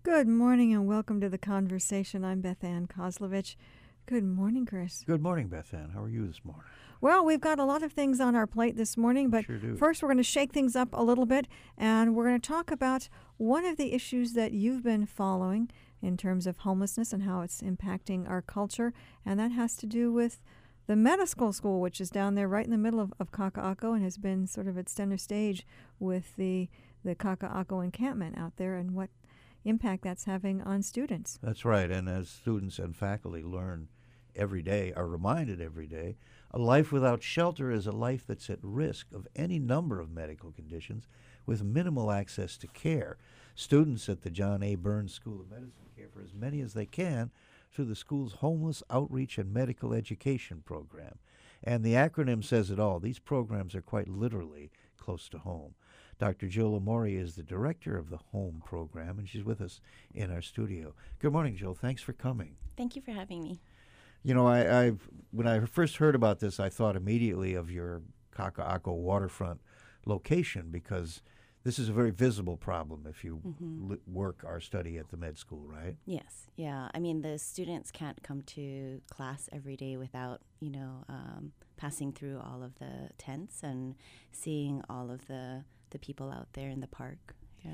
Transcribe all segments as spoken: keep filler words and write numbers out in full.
Good morning and welcome to the conversation. I'm Beth Ann Kozlovich. Good morning, Chris. Good morning, Beth Ann. How are you this morning? Well, we've got a lot of things on our plate this morning, but sure do. First we're going to shake things up a little bit, and we're going to talk about one of the issues that you've been following in terms of homelessness and how it's impacting our culture, and that has to do with the medical school, which is down there right in the middle of, of Kaka'ako and has been sort of at center stage with the, the Kaka'ako encampment out there and what impact that's having on students. That's right, and as students and faculty learn every day, are reminded every day, a life without shelter is a life that's at risk of any number of medical conditions with minimal access to care. Students at the John A. Burns School of Medicine care for as many as they can through the school's Homeless Outreach and Medical Education Program. And the acronym says it all. These programs are quite literally close to home. Doctor Jill Amori is the director of the HOME program, and she's with us in our studio. Good morning, Jill. Thanks for coming. Thank you for having me. You know, I, I've when I first heard about this, I thought immediately of your Kaka'ako waterfront location because this is a very visible problem if you mm-hmm. li- work or study at the med school, right? Yes, yeah. I mean, the students can't come to class every day without, you know, um, passing through all of the tents and seeing all of the, the people out there in the park. Yeah.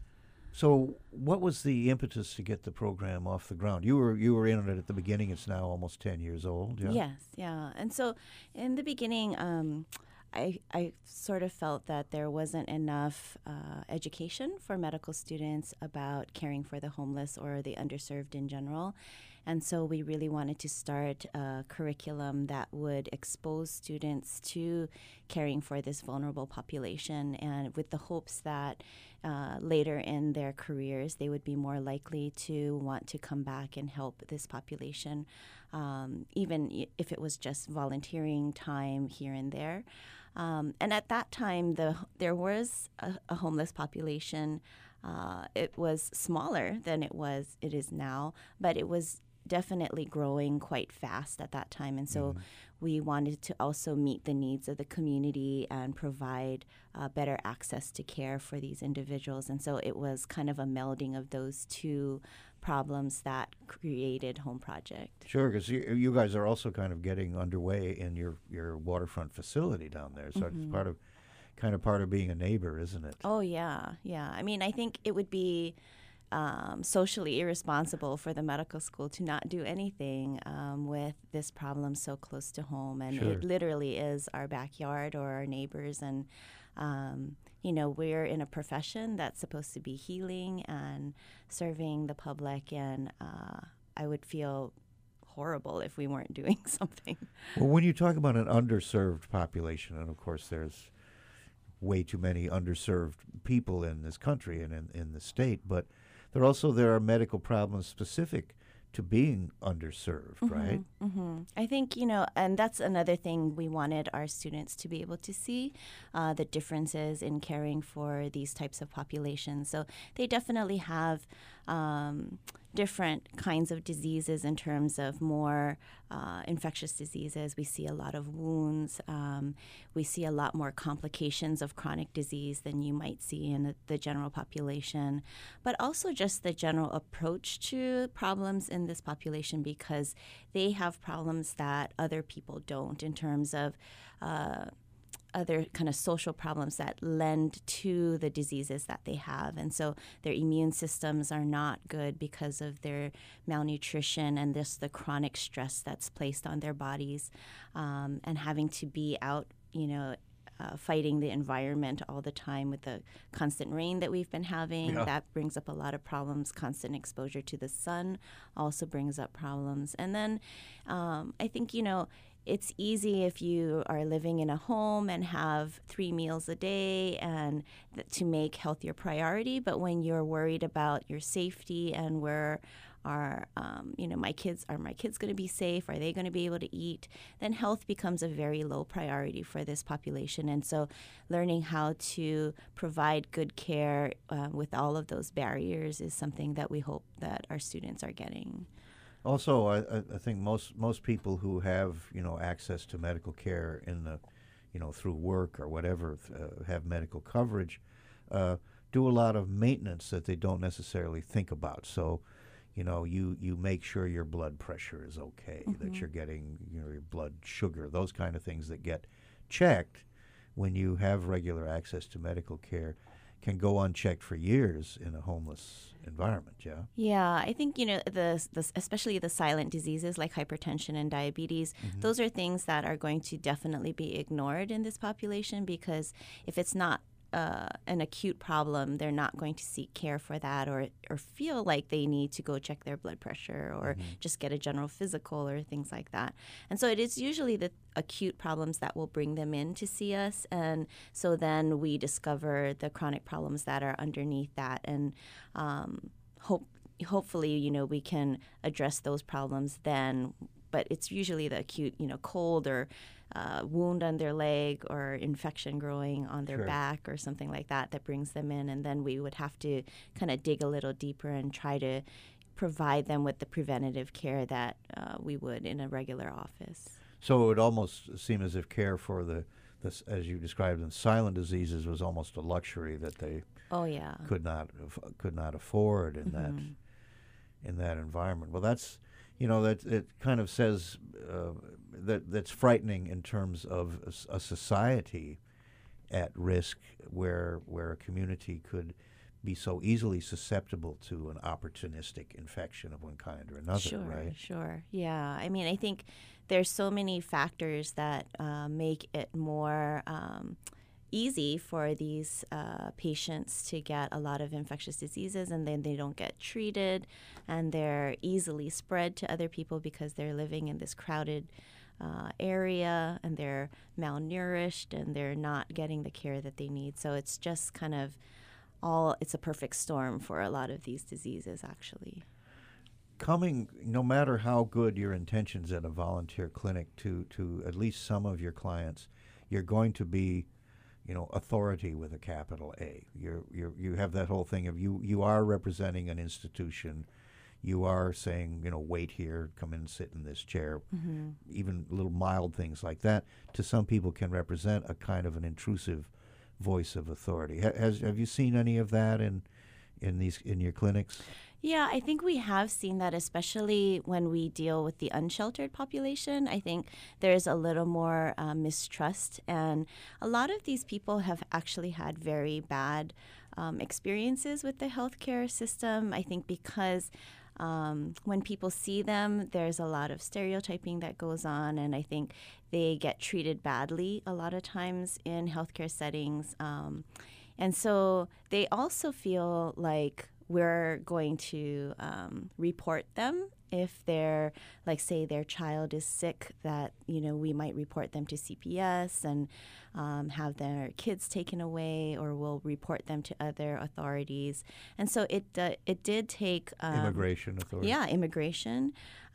So, what was the impetus to get the program off the ground? You were you were in it at the beginning. It's now almost ten years old. Yeah? Yes, yeah. And so, in the beginning, um, I I sort of felt that there wasn't enough uh, education for medical students about caring for the homeless or the underserved in general. And so we really wanted to start a curriculum that would expose students to caring for this vulnerable population, and with the hopes that uh, later in their careers they would be more likely to want to come back and help this population, um, even if it was just volunteering time here and there. Um, and at that time, the there was a, a homeless population. Uh, it was smaller than it was it is now, but it was definitely growing quite fast at that time. And so mm-hmm. we wanted to also meet the needs of the community and provide uh, better access to care for these individuals. And so it was kind of a melding of those two problems that created Home Project. Sure, because you, you guys are also kind of getting underway in your, your waterfront facility down there. So mm-hmm. it's part of kind of part of being a neighbor, isn't it? Oh, yeah, yeah. I mean, I think it would be Um, socially irresponsible for the medical school to not do anything um, with this problem so close to home. And sure. It literally is our backyard or our neighbors. And, um, you know, we're in a profession that's supposed to be healing and serving the public. And uh, I would feel horrible if we weren't doing something. Well, when you talk about an underserved population, and of course there's way too many underserved people in this country and in, in the state, but There also there are medical problems specific to being underserved, mm-hmm, right? Mm-hmm. I think, you know, and that's another thing we wanted our students to be able to see, uh, the differences in caring for these types of populations. So they definitely have um, different kinds of diseases in terms of more uh, infectious diseases. We see a lot of wounds. Um, we see a lot more complications of chronic disease than you might see in the, the general population, but also just the general approach to problems in this population, because they have problems that other people don't in terms of uh, other kind of social problems that lend to the diseases that they have. And so their immune systems are not good because of their malnutrition and this the chronic stress that's placed on their bodies, um, and having to be out, you know, Uh, fighting the environment all the time with the constant rain that we've been having. Yeah. That brings up a lot of problems. Constant exposure to the sun also brings up problems. And then um, I think, you know, it's easy if you are living in a home and have three meals a day and th- to make health your priority. But when you're worried about your safety and where are, um, you know, my kids, are my kids going to be safe? Are they going to be able to eat? Then health becomes a very low priority for this population. And so learning how to provide good care uh, with all of those barriers is something that we hope that our students are getting. Also, I, I think most most people who have, you know, access to medical care in the, you know, through work or whatever, uh, have medical coverage, uh, do a lot of maintenance that they don't necessarily think about. So, you know, you, you make sure your blood pressure is okay, Mm-hmm. that you're getting, you know, your blood sugar, those kind of things that get checked when you have regular access to medical care can go unchecked for years in a homeless environment, yeah? Yeah, I think, you know, the, the especially the silent diseases like hypertension and diabetes, Mm-hmm. those are things that are going to definitely be ignored in this population, because if it's not uh, an acute problem, they're not going to seek care for that, or, or feel like they need to go check their blood pressure, or Mm-hmm. just get a general physical or things like that. And so it is usually the acute problems that will bring them in to see us. And so then we discover the chronic problems that are underneath that. And um, hope, hopefully, you know, we can address those problems then. But it's usually the acute, you know, cold or uh, wound on their leg or infection growing on their Sure. back or something like that that brings them in. And then we would have to kind of dig a little deeper and try to provide them with the preventative care that uh, we would in a regular office. So it would almost seem as if care for the, the as you described them, silent diseases was almost a luxury that they Oh, yeah. could not aff- could not afford in that Mhm. in that environment. Well, that's you know that it kind of says uh, that that's frightening in terms of a, s- a society at risk where where a community could be so easily susceptible to an opportunistic infection of one kind or another, Sure, right? sure. Yeah. I mean, I think there's so many factors that uh, make it more um, easy for these uh, patients to get a lot of infectious diseases, and then they don't get treated, and they're easily spread to other people because they're living in this crowded uh, area, and they're malnourished, and they're not getting the care that they need. So it's just kind of all, it's a perfect storm for a lot of these diseases, actually. Coming, no matter how good your intentions at a volunteer clinic, to, to at least some of your clients, you're going to be, you know, authority with a capital A. You're, you're, you have that whole thing of you, you are representing an institution. You are saying, you know, wait here, come in and sit in this chair. Mm-hmm. Even little mild things like that, to some people, can represent a kind of an intrusive voice of authority. Ha- has, have you seen any of that in, in, these, in your clinics? Yeah, I think we have seen that, especially when we deal with the unsheltered population. I think there's a little more uh, mistrust, and a lot of these people have actually had very bad um, experiences with the healthcare system. I think because um, when people see them, there's a lot of stereotyping that goes on, and I think they get treated badly a lot of times in healthcare settings. Um, and so they also feel like we're going to um, report them if they're, like, say their child is sick, that, you know, we might report them to C P S and um, have their kids taken away, or we'll report them to other authorities. And so it uh, it did take um, Immigration authority. yeah, immigration.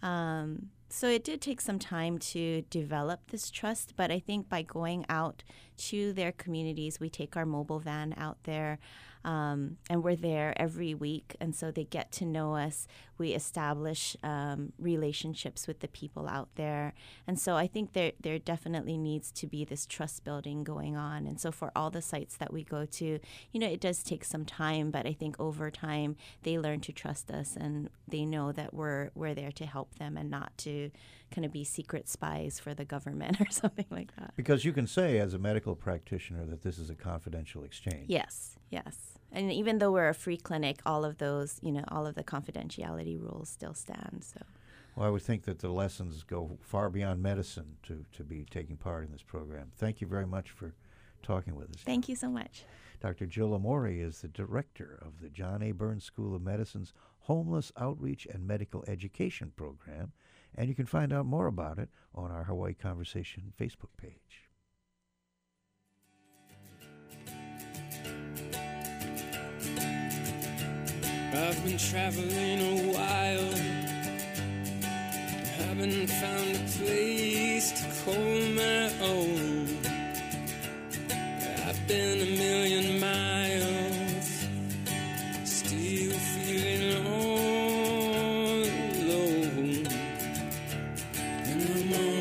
Um, so it did take some time to develop this trust, but I think by going out to their communities, we take our mobile van out there, um, and we're there every week, and so they get to know us. We establish um, relationships with the people out there, and so I think there there definitely needs to be this trust building going on. And so for all the sites that we go to, you know, it does take some time, but I think over time they learn to trust us, and they know that we're we're there to help them and not to kind of be secret spies for the government or something like that. Because you can say as a medical practitioner that this is a confidential exchange. Yes, yes. And even though we're a free clinic, all of those, you know, all of the confidentiality rules still stand. So, Well, I would think that the lessons go far beyond medicine to, to be taking part in this program. Thank you very much for talking with us. thank you so much. Doctor Jill Amore is the director of the John A. Burns School of Medicine's Homeless Outreach and Medical Education Program, and you can find out more about it on our Hawaii Conversation Facebook page. I've been traveling a while, haven't found a place to call my own. I've been a million miles, still feeling all alone, and I'm